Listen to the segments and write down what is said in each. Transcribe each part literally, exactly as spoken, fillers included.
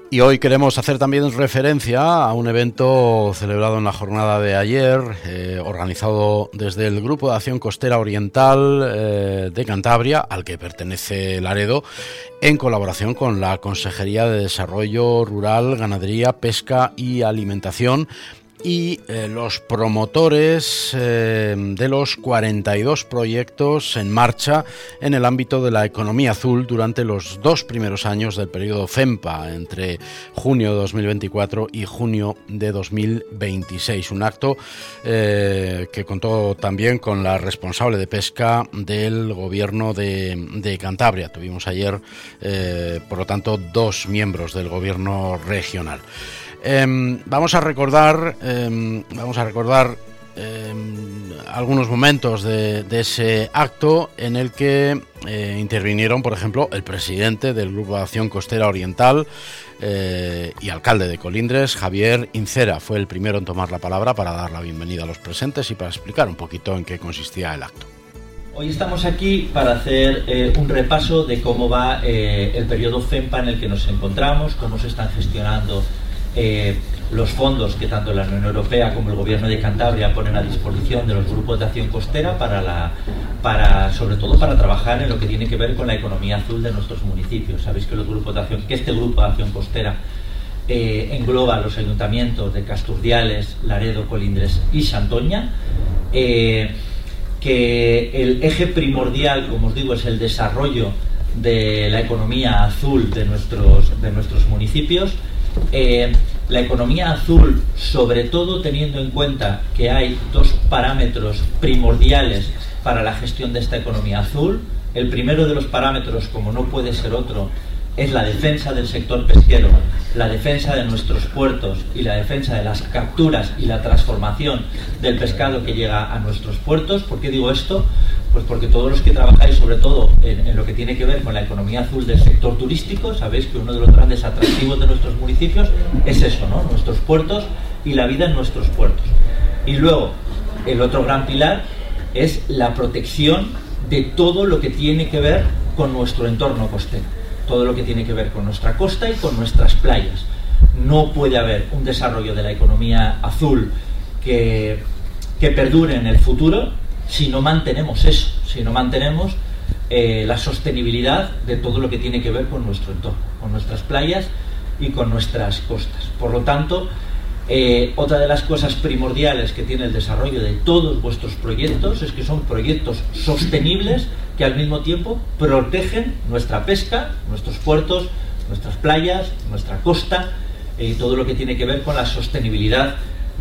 Y hoy queremos hacer también referencia a un evento celebrado en la jornada de ayer, eh, organizado desde el Grupo de Acción Costera Oriental eh, de Cantabria, al que pertenece Laredo, en colaboración con la Consejería de Desarrollo Rural, Ganadería, Pesca y Alimentación, y eh, los promotores eh, de los cuarenta y dos proyectos en marcha en el ámbito de la economía azul durante los dos primeros años del periodo FEMPA, entre junio de dos mil veinticuatro y junio de dos mil veintiséis. Un acto eh, que contó también con la responsable de pesca del gobierno de, de Cantabria. Tuvimos ayer, eh, por lo tanto, dos miembros del gobierno regional. Eh, vamos a recordar, eh, vamos a recordar eh, algunos momentos de, de ese acto en el que eh, intervinieron, por ejemplo, el presidente del Grupo de Acción Costera Oriental eh, y alcalde de Colindres, Javier Incera. Fue el primero en tomar la palabra para dar la bienvenida a los presentes y para explicar un poquito en qué consistía el acto. Hoy estamos aquí para hacer eh, un repaso de cómo va eh, el periodo FEMPA en el que nos encontramos, cómo se están gestionando Eh, los fondos que tanto la Unión Europea como el Gobierno de Cantabria ponen a disposición de los grupos de acción costera para la, para, sobre todo para trabajar en lo que tiene que ver con la economía azul de nuestros municipios. Sabéis que los grupos de acción, que este grupo de acción costera eh, engloba a los ayuntamientos de Casturdiales, Laredo, Colindres y Santoña, eh, que el eje primordial, como os digo, es el desarrollo de la economía azul de nuestros, de nuestros municipios. Eh, la economía azul, sobre todo teniendo en cuenta que hay dos parámetros primordiales para la gestión de esta economía azul. El primero de los parámetros, como no puede ser otro, es la defensa del sector pesquero, la defensa de nuestros puertos y la defensa de las capturas y la transformación del pescado que llega a nuestros puertos. ¿Por qué digo esto? Pues porque todos los que trabajáis sobre todo en, en lo que tiene que ver con la economía azul del sector turístico, sabéis que uno de los grandes atractivos de nuestros municipios es eso, ¿no? Nuestros puertos y la vida en nuestros puertos. Y luego, el otro gran pilar es la protección de todo lo que tiene que ver con nuestro entorno costero, todo lo que tiene que ver con nuestra costa y con nuestras playas. No puede haber un desarrollo de la economía azul que, que perdure en el futuro si no mantenemos eso, si no mantenemos eh, la sostenibilidad de todo lo que tiene que ver con nuestro entorno, con nuestras playas y con nuestras costas. Por lo tanto, eh, otra de las cosas primordiales que tiene el desarrollo de todos vuestros proyectos es que son proyectos sostenibles que al mismo tiempo protegen nuestra pesca, nuestros puertos, nuestras playas, nuestra costa y eh, todo lo que tiene que ver con la sostenibilidad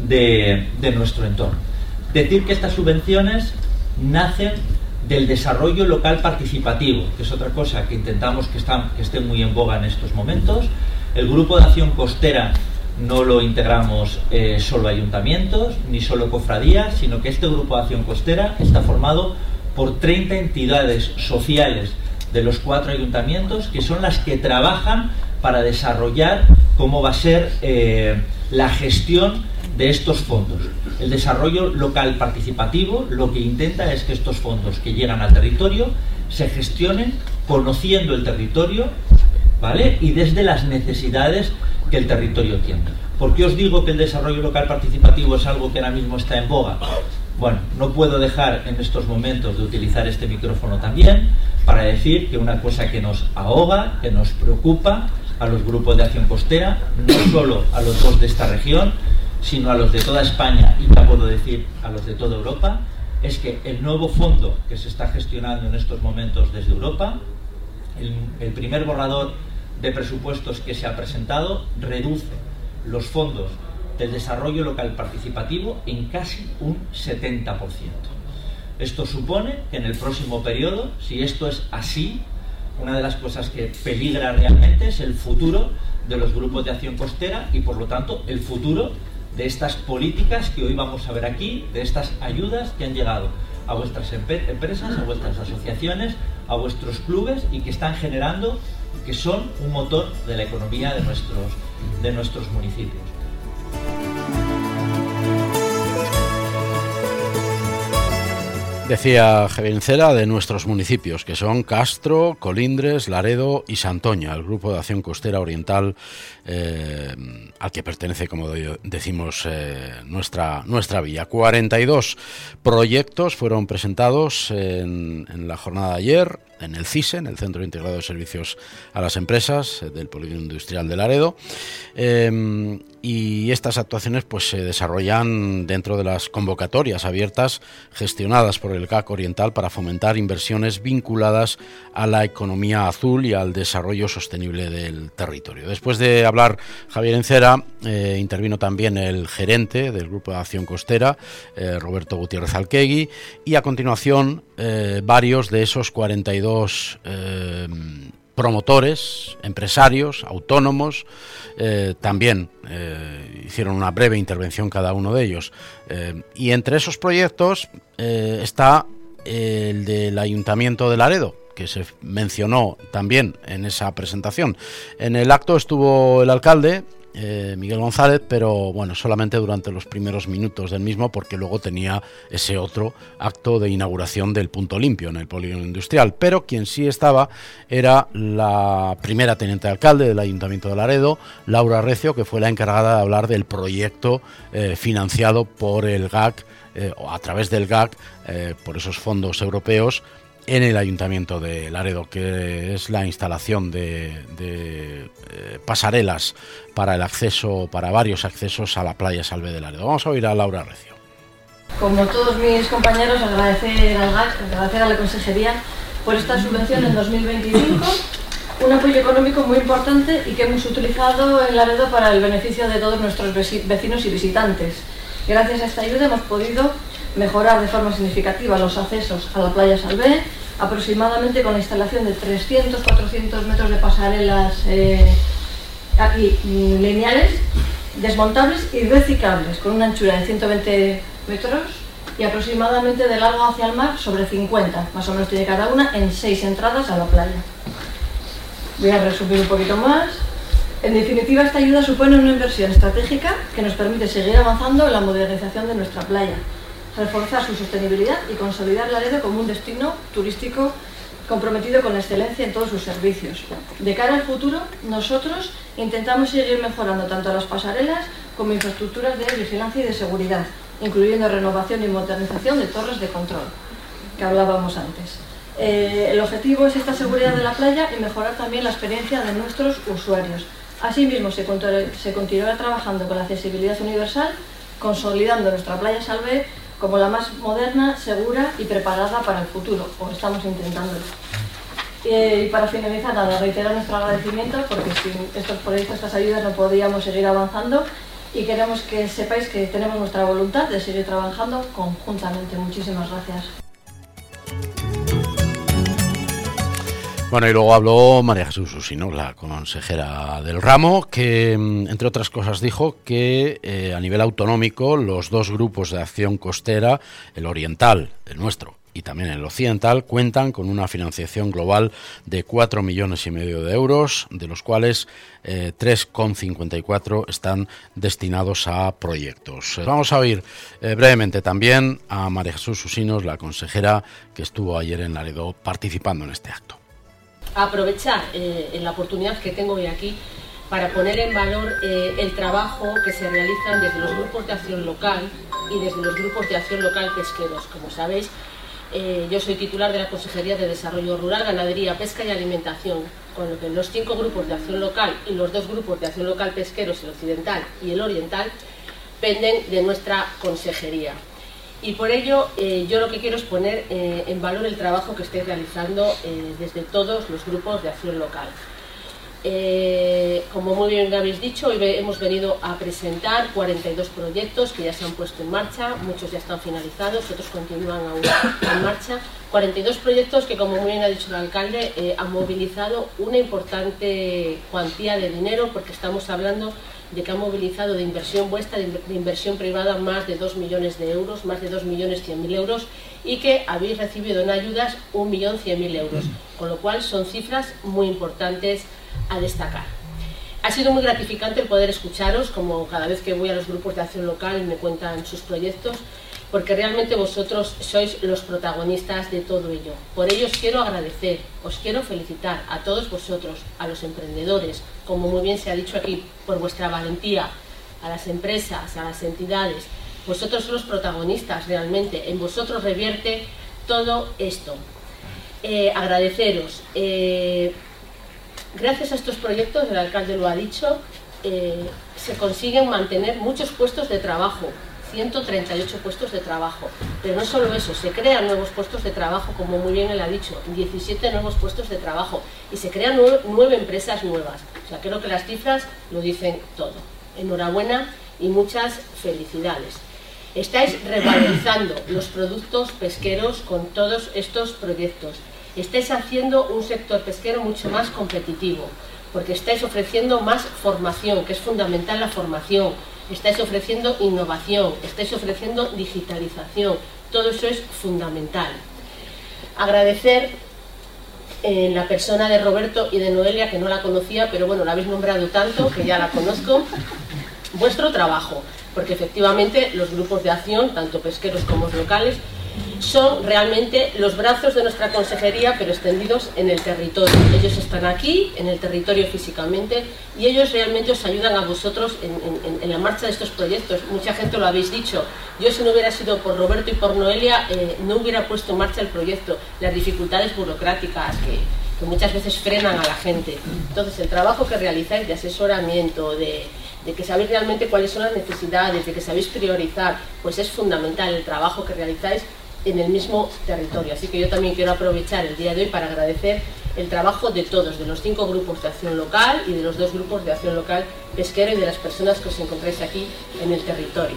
de, de nuestro entorno. Decir que estas subvenciones nacen del desarrollo local participativo, que es otra cosa que intentamos que, está, que esté muy en boga en estos momentos. El Grupo de Acción Costera no lo integramos eh, solo ayuntamientos, ni solo cofradías, sino que este Grupo de Acción Costera está formado por treinta entidades sociales de los cuatro ayuntamientos, que son las que trabajan para desarrollar cómo va a ser eh, la gestión de estos fondos. El desarrollo local participativo lo que intenta es que estos fondos que llegan al territorio se gestionen conociendo el territorio, ¿vale? Y desde las necesidades que el territorio tiene. ¿Por qué os digo que el desarrollo local participativo es algo que ahora mismo está en boga? Bueno, no puedo dejar en estos momentos de utilizar este micrófono también para decir que una cosa que nos ahoga, que nos preocupa a los grupos de acción costera, no solo a los dos de esta región, sino a los de toda España y ya puedo decir a los de toda Europa, es que el nuevo fondo que se está gestionando en estos momentos desde Europa, el, el primer borrador de presupuestos que se ha presentado, reduce los fondos del desarrollo local participativo en casi un setenta por ciento. Esto supone que en el próximo periodo, si esto es así, una de las cosas que peligra realmente es el futuro de los grupos de acción costera y por lo tanto el futuro de estas políticas que hoy vamos a ver aquí, de estas ayudas que han llegado a vuestras empresas, a vuestras asociaciones, a vuestros clubes y que están generando, que son un motor de la economía de nuestros, de nuestros municipios. Decía Javier Encera de nuestros municipios, que son Castro, Colindres, Laredo y Santoña, el Grupo de Acción Costera Oriental eh, al que pertenece, como decimos, eh, nuestra, nuestra villa. cuarenta y dos proyectos fueron presentados en, en la jornada de ayer, en el CISE, en el Centro Integrado de Servicios a las Empresas eh, del Polígono Industrial de Laredo, eh, y estas actuaciones pues se desarrollan dentro de las convocatorias abiertas gestionadas por el G A C Oriental para fomentar inversiones vinculadas a la economía azul y al desarrollo sostenible del territorio. Después de hablar Javier Encera, eh, intervino también el gerente del Grupo de Acción Costera, eh, Roberto Gutiérrez Alquegui, y a continuación eh, varios de esos cuarenta y dos eh, promotores, empresarios, autónomos, eh, también eh, hicieron una breve intervención cada uno de ellos. Eh, y entre esos proyectos eh, está el del Ayuntamiento de Laredo, que se mencionó también en esa presentación. En el acto estuvo el alcalde, eh, Miguel González, pero bueno, solamente durante los primeros minutos del mismo, porque luego tenía ese otro acto de inauguración del punto limpio en el polígono industrial. Pero quien sí estaba era la primera teniente de alcalde del Ayuntamiento de Laredo, Laura Recio, que fue la encargada de hablar del proyecto eh, financiado por el G A C, eh, o a través del G A C, eh, por esos fondos europeos, en el Ayuntamiento de Laredo, que es la instalación de, de eh, pasarelas para el acceso, para varios accesos a la playa Salve de Laredo. Vamos a oír a Laura Recio. Como todos mis compañeros, agradecer al G A C, agradecer a la Consejería por esta subvención en dos mil veinticinco, un apoyo económico muy importante y que hemos utilizado en Laredo para el beneficio de todos nuestros vecinos y visitantes. Gracias a esta ayuda hemos podido mejorar de forma significativa los accesos a la playa Salvé, aproximadamente con la instalación de trescientos a cuatrocientos metros de pasarelas eh, aquí, lineales, desmontables y reciclables, con una anchura de ciento veinte metros y aproximadamente de largo hacia el mar sobre cincuenta, más o menos tiene cada una, en seis entradas a la playa. Voy a resumir un poquito más. En definitiva, esta ayuda supone una inversión estratégica que nos permite seguir avanzando en la modernización de nuestra playa, reforzar su sostenibilidad y consolidar Laredo como un destino turístico comprometido con la excelencia en todos sus servicios. De cara al futuro, nosotros intentamos seguir mejorando tanto las pasarelas como infraestructuras de vigilancia y de seguridad, incluyendo renovación y modernización de torres de control, que hablábamos antes. Eh, el objetivo es esta seguridad de la playa y mejorar también la experiencia de nuestros usuarios. Asimismo, se, se continuará trabajando con la accesibilidad universal, consolidando nuestra playa Salvé como la más moderna, segura y preparada para el futuro, o estamos intentándolo. Y para finalizar, nada, reiterar nuestro agradecimiento, porque sin estos proyectos, estas ayudas, no podríamos seguir avanzando, y queremos que sepáis que tenemos nuestra voluntad de seguir trabajando conjuntamente. Muchísimas gracias. Bueno, y luego habló María Jesús Usino, la consejera del ramo, que, entre otras cosas, dijo que eh, a nivel autonómico los dos grupos de acción costera, el oriental, el nuestro, y también el occidental, cuentan con una financiación global de cuatro millones y medio de euros, de los cuales eh, tres coma cincuenta y cuatro están destinados a proyectos. Vamos a oír eh, brevemente también a María Jesús Usinos, la consejera que estuvo ayer en Laredo participando en este acto. Aprovechar eh, la oportunidad que tengo hoy aquí para poner en valor eh, el trabajo que se realizan desde los grupos de acción local y desde los grupos de acción local pesqueros. Como sabéis, eh, yo soy titular de la Consejería de Desarrollo Rural, Ganadería, Pesca y Alimentación, con lo que los cinco grupos de acción local y los dos grupos de acción local pesqueros, el occidental y el oriental, penden de nuestra consejería. Y por ello eh, yo lo que quiero es poner eh, en valor el trabajo que estáis realizando eh, desde todos los grupos de acción local. Eh, como muy bien habéis dicho, hoy hemos venido a presentar cuarenta y dos proyectos que ya se han puesto en marcha, muchos ya están finalizados, otros continúan aún en marcha. cuarenta y dos proyectos que, como muy bien ha dicho el alcalde, eh, han movilizado una importante cuantía de dinero, porque estamos hablando de que ha movilizado de inversión vuestra, de inversión privada, más de dos millones de euros, más de dos millones cien mil euros, y que habéis recibido en ayudas un millón cien mil euros, con lo cual son cifras muy importantes a destacar. Ha sido muy gratificante el poder escucharos, como cada vez que voy a los grupos de acción local me cuentan sus proyectos, porque realmente vosotros sois los protagonistas de todo ello. Por ello os quiero agradecer, os quiero felicitar a todos vosotros, a los emprendedores, como muy bien se ha dicho aquí, por vuestra valentía, a las empresas, a las entidades. Vosotros sois los protagonistas realmente, en vosotros revierte todo esto. Eh, agradeceros. Eh, gracias a estos proyectos, el alcalde lo ha dicho, eh, se consiguen mantener muchos puestos de trabajo, ciento treinta y ocho puestos de trabajo, pero no solo eso, se crean nuevos puestos de trabajo, como muy bien él ha dicho, diecisiete nuevos puestos de trabajo, y se crean nueve, nueve empresas nuevas. O sea, creo que las cifras lo dicen todo. Enhorabuena y muchas felicidades. Estáis revalorizando los productos pesqueros con todos estos proyectos. Estáis haciendo un sector pesquero mucho más competitivo, porque estáis ofreciendo más formación, que es fundamental la formación. Estáis ofreciendo innovación, estáis ofreciendo digitalización, todo eso es fundamental. Agradecer en la persona de Roberto y de Noelia, que no la conocía, pero bueno, la habéis nombrado tanto que ya la conozco, vuestro trabajo, porque efectivamente los grupos de acción, tanto pesqueros como locales, son realmente los brazos de nuestra consejería, pero extendidos en el territorio. Ellos están aquí, en el territorio físicamente, y ellos realmente os ayudan a vosotros en, en, en la marcha de estos proyectos. Mucha gente lo habéis dicho. Yo, si no hubiera sido por Roberto y por Noelia, eh, no hubiera puesto en marcha el proyecto. Las dificultades burocráticas que, que muchas veces frenan a la gente. Entonces, el trabajo que realizáis de asesoramiento, de, de que sabéis realmente cuáles son las necesidades, de que sabéis priorizar, pues es fundamental el trabajo que realizáis en el mismo territorio. Así que yo también quiero aprovechar el día de hoy para agradecer el trabajo de todos, de los cinco grupos de acción local y de los dos grupos de acción local pesquero y de las personas que os encontráis aquí en el territorio.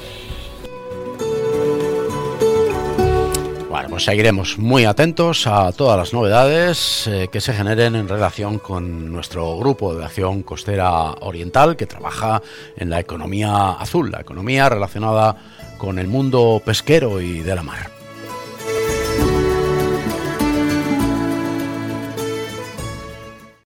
Bueno, pues seguiremos muy atentos a todas las novedades eh, que se generen en relación con nuestro grupo de acción costera oriental, que trabaja en la economía azul, la economía relacionada con el mundo pesquero y de la mar.